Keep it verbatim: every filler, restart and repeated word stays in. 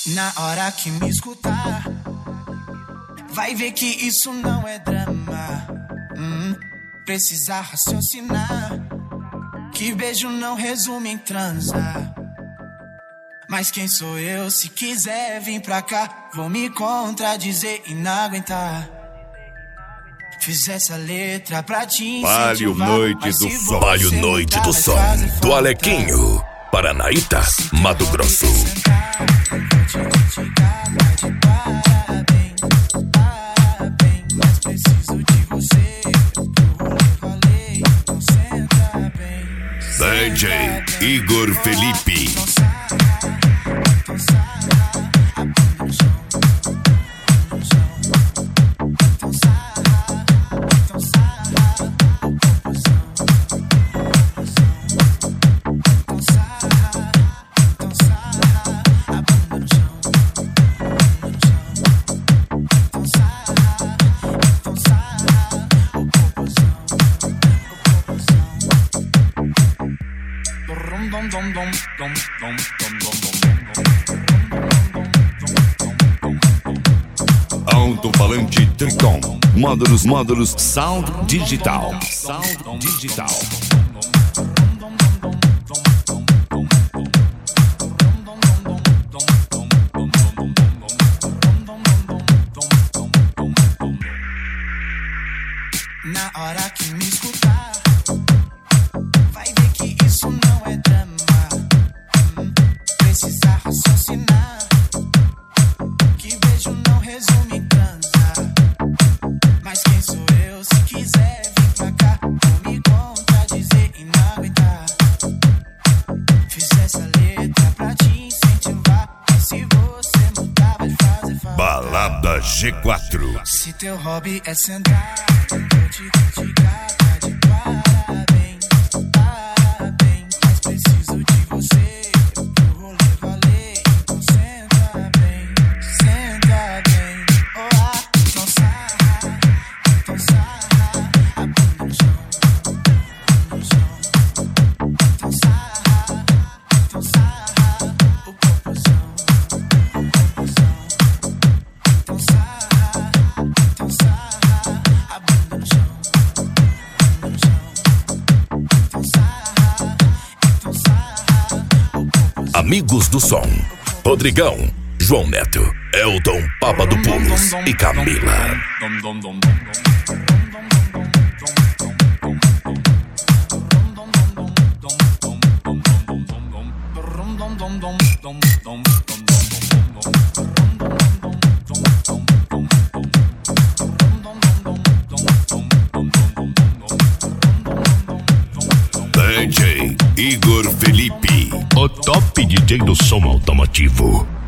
Na hora que me escutar, vai ver que isso não é drama. hum, Precisa raciocinar, que beijo não resume em transar. Mas quem sou eu? Se quiser vir pra cá, vou me contradizer e não aguentar. Fiz essa letra pra te Palio Noite do Som. Palio Noite do Som, do Alequinho, Paranaíta, Mato Grosso. D J Igor Felipe. Alto-falante Triton, módulos, módulos, sound digital, sound digital. Na hora que me escutar, vai ver que isso não é drama. hum, Precisa raciocinar, que beijo não resume em transar. Mas quem sou eu? Se quiser vir pra cá, vou me contradizer e não aguentar. Fiz essa letra pra te incentivar, mas se você mudar vai fazer falta. Balada G quatro. Se teu hobby é sentar, vou te criticar, tá de parabéns, parabéns. Mas preciso de você pro rolê valer. Então senta bem, senta bem. Oh, ah, então sarra, então sarra. A bunda no chão, no chão. Então sarra, então sarra. O popozão, o popozão. Então sarra, então sarra. A bunda no chão, no chão. Então sarra, então sarra. O popozão. Amigos do Som, Rodrigão, João Neto, Elton Papa do Pulos e Camila. D J Igor Felipe, o top D J do som automotivo.